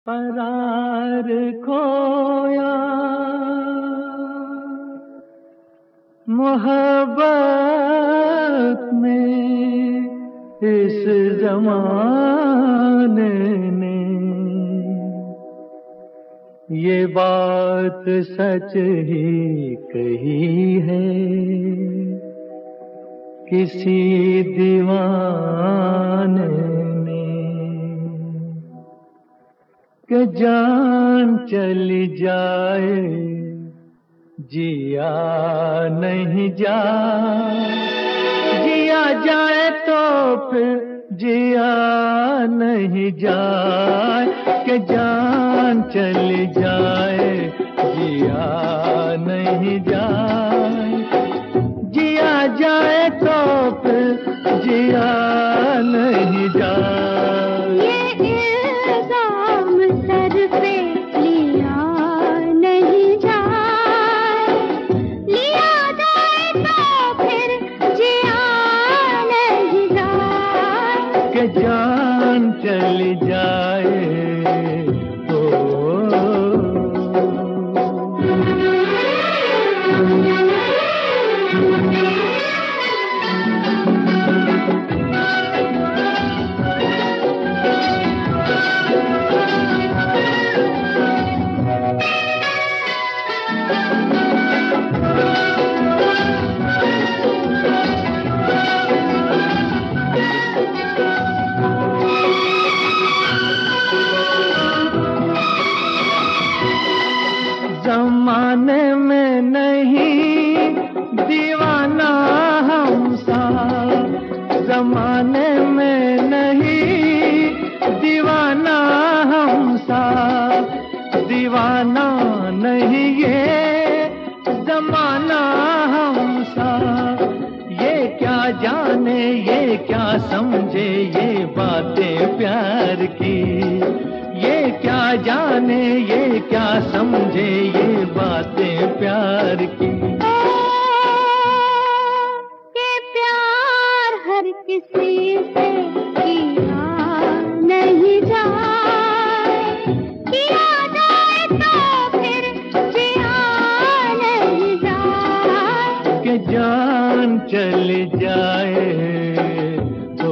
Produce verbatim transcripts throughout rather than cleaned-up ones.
करार खोया मोहब्बत में इस जमाने ने, ये बात सच ही कही है किसी दीवाने ने, कि जान चली जाए जिया नहीं जाए, जिया जाए तो फिर जिया नहीं जाए, कि जान चली जाए जिया नहीं जाए, जिया जाए तो फिर जिया नहीं जाए। ये इल्जाम सर पे लिया नहीं जाए, लिया जाए तो फिर जिया नहीं जाए, कि जान चली जाए तो ज़माने में नहीं दीवाना हम सा, ज़माने में नहीं दीवाना हम सा, दीवाना नहीं ये ज़माना हम सा, ये क्या जाने ये क्या समझे ये बातें प्यार की, ये क्या जाने ये क्या समझे ये बातें प्यार की। कि प्यार हर किसी से किया नहीं जाए, किया जाए तो फिर जिया नहीं जाए, कि जान चली जाए तो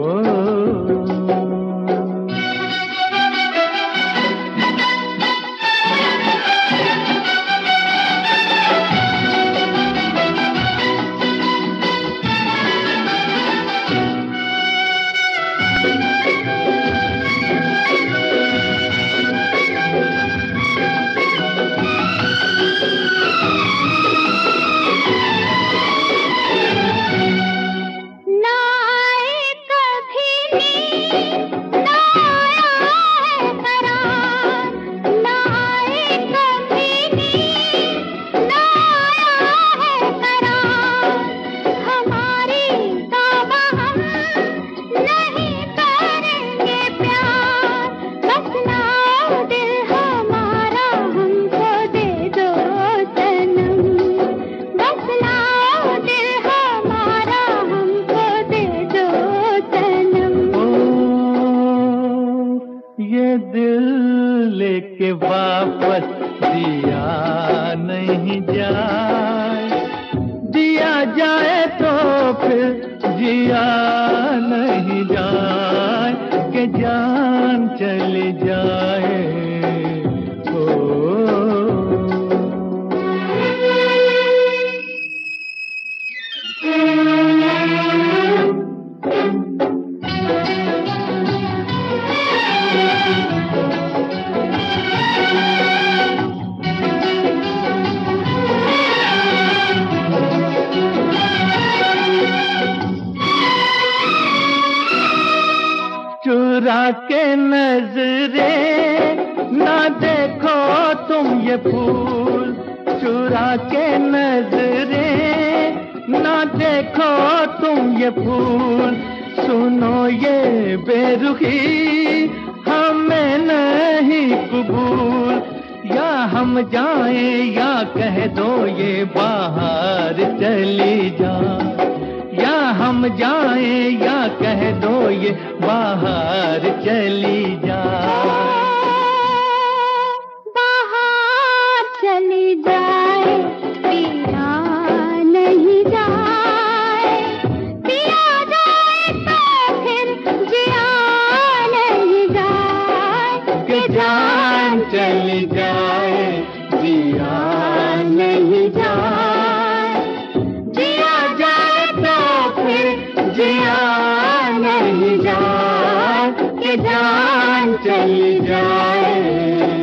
दिल लेके वापस दिया नहीं जाए, दिया जाए तो फिर जिया नहीं जाए, कि जान चली जाए तो चुरा के नजरे ना देखो तुम ये फूल, चुरा के नजरे ना देखो तुम ये फूल, सुनो ये बेरुखी हमें नहीं कबूल, या हम जाएं या कह दो ये बाहर चली जा, या हम जाएं या कह दो ये बाहर चली जा। ये जान चली जाए।